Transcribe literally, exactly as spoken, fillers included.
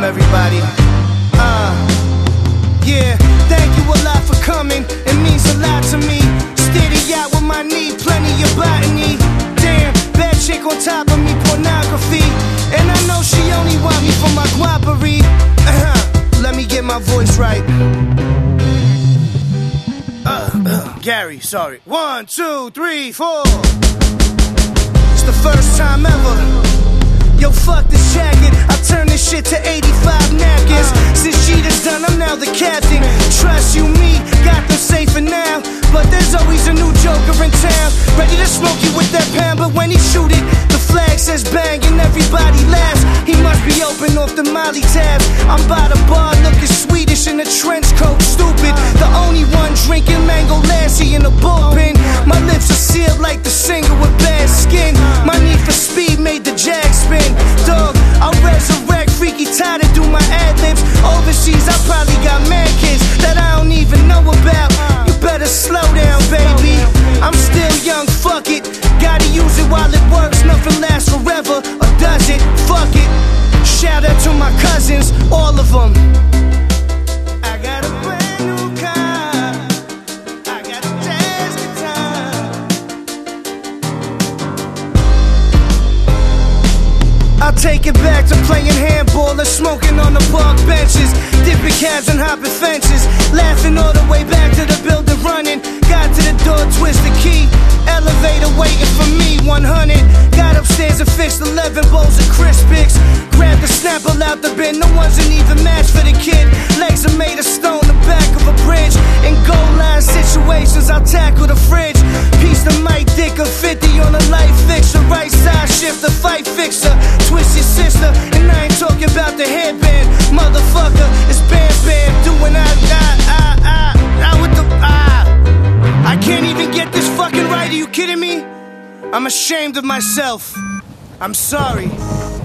everybody. Uh, yeah, thank you a lot for coming. It means a lot to me. Steady out with my knee, plenty of botany. Damn, bad chick on top of me, pornography. And I know she only want me for my guapery. Uh-huh. Let me get my voice right. Uh, uh, Gary, sorry. One, two, three, four. It's the first time ever. Yo, fuck this jacket. I turn this shit to eighty-five napkins. Since Jeter's done, I'm now the captain. Trust you, me, got them safe for now. But there's always a new joker in town, ready to smoke you with that pound. But when he shoot it, the flag says bang and everybody laughs. He must be open off the Molly tabs. I'm by the bar looking Swedish in a trench coat, stupid. The only one drinking mango lassie in the bullpen. My lips are sealed like the singer with bad skin. My need for speed made the jag spin. Dog, I'll resurrect Freaky Tide and do my ad-libs. Overseas, I probably got mad kids that I don't even know about. You better slow down, baby. I'm still young, fuck it. Gotta use it while it works. Nothing lasts forever, or does it? Fuck it. Shout out to my cousins, all of them. I got a brand new car. I got a jazz guitar. I'll take it back to playing handball or smoking on the park benches, dipping cabs and hopping fences, laughing all the way back to the building running. Got to the door, twist the key, elevator waiting for me, one hundred. Got upstairs and fixed eleven bowls of Crispix. Grabbed the Snapple out the bin, no one's an even match for the kid. Legs are made of stone, the back of a bridge. In goal line situations, I'll tackle the fridge. Piece of Mike Dick, a fifty on a light fixer. Right side shift, the fight fixer. Twist your sister, and I ain't talking about the headband. Motherfucker, it's Bam Bam doing I, I, I, I, I with the, I. I can't even get this fucking right, are you kidding me? I'm ashamed of myself. I'm sorry.